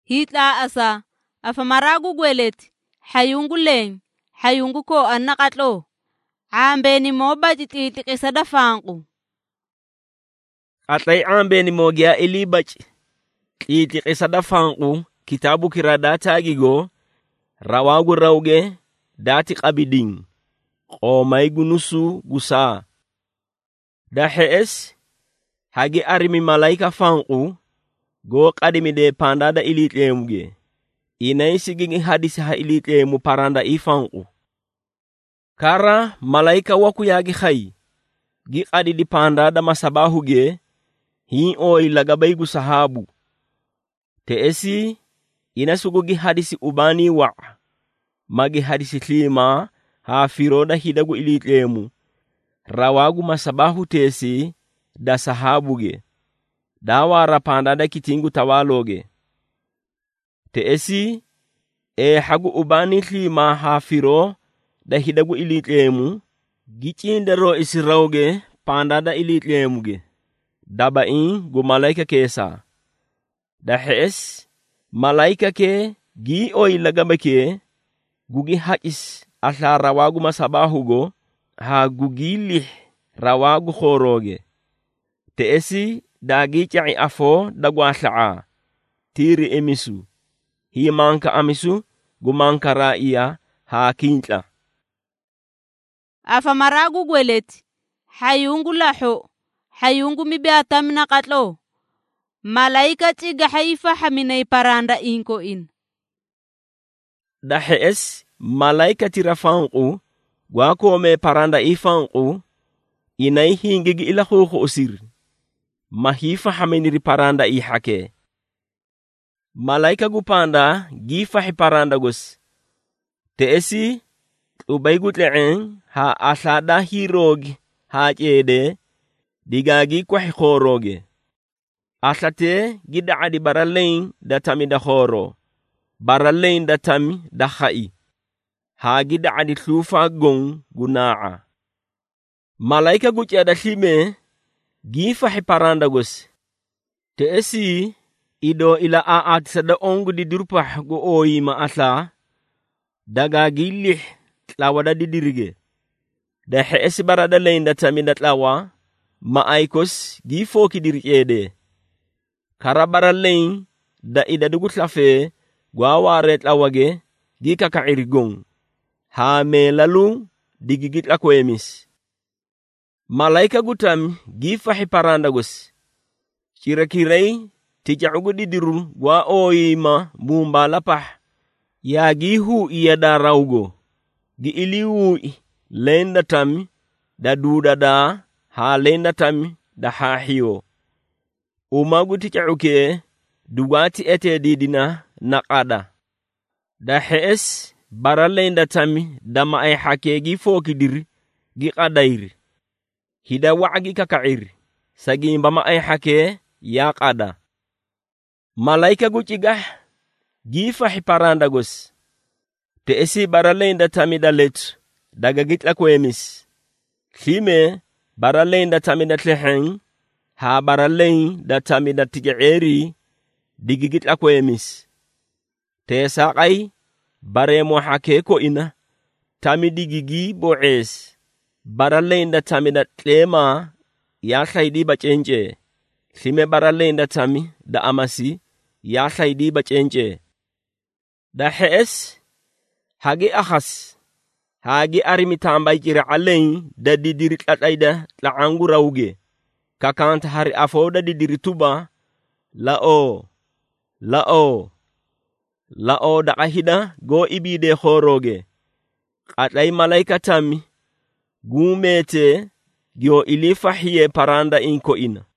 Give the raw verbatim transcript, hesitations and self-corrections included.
hitla asa afamaragu gweleti hayungu leng hayungu ko annaqatlo ambeni mobaji titikisada fangu Atlay ambeni mogia ilibachi titikisada fangu kitabu kirada tagigo rawagu rawge dati qabiding o maigunusu gusa dahes hagi arimi malaika fangu go qadimi de pandada ilitlemuge inay siging hadisi ha ilitlemu paranda ifangu kara malaika waku yagi khay gi qadi di pandada masabahuge hi oy lagabay sahabu te esi inasugo gi hadisi ubani wa magi hadisi klima ha firoda hidagu ilitlemu rawagu masabahu tesi da sahabuge dawa rapanda kitingu tawaloge te esi e hagu ubani klima ha firo da hidagu ilitlemu gichindero isirawge panda da ilitlemuge daba in gu malaika kesa da hes malaika ke gi oy lagabake gugi hakis asla rawagu masabahugo ha gugi lih rawagu khoroge te esi dagi chai afo dagwasla tiri emisu hi manka amisu gumanka raia ha kintla afamaragu gweleti hayungu laho hayungu mibiatamna qatlo malaika tiga haifa haminay paranda inko in dahes malaika tirafangu gwako me paranda ifangu inay hingigi ila khokho osir mahifa haminiri paranda ihake malaika gupanda gifa hi paranda gos te esi ubaygutleng ha asada hirogi ha jede digagi kwa khoroge asate gidadi baralein datami da khoro baralein datami da khai ha gidadi thufa gon gunaa malaika gucha da shime gifa hi paranda gos te esi ido ila aat sada ongu di durpah go oyi ma asa daga gilih tlawada di dirige da hes barada lein datami da tlawa ma aikos gifo ki dirjede karabara lein da ida dugu tlafe gwaware tlawage gika ka irgong ha me lalu digigit la koemis malaika gutam gifa hi paranda gos kirakirei tijagu didiru gwa oyima mumba lapah ya gihu iya da rawgo gi iliwu lenda tami da duda da ha lenda tami da ha hiyo umagu tijaguke dugati ete didina naqada da hes bara lenda tami da ma ay hakegi fokidir gi qadair hida wa'agi kakair sagimba ma ay hake ya qada malaika gucigah gifa hi paranda gos te esi baralenda tamida let daga gitla kwemis khime baralenda tamida tlehen ha baralein da tamida tigeeri digi gitla kwemis te saqai bare mo hake ko ina tamidi gigi boes baralenda tamida tlema ya khaidi bachenje khime baralenda tami da amasi ya khaidi bachenje da hes hagi akhas hagi arimi tambay jira alein da didiri tlatayda la angu rawge kakant hari afoda didiri tuba la o la o la o da ahida go ibide khoroge qatlay malaika tami gumete gyo ilifahiye paranda inko ina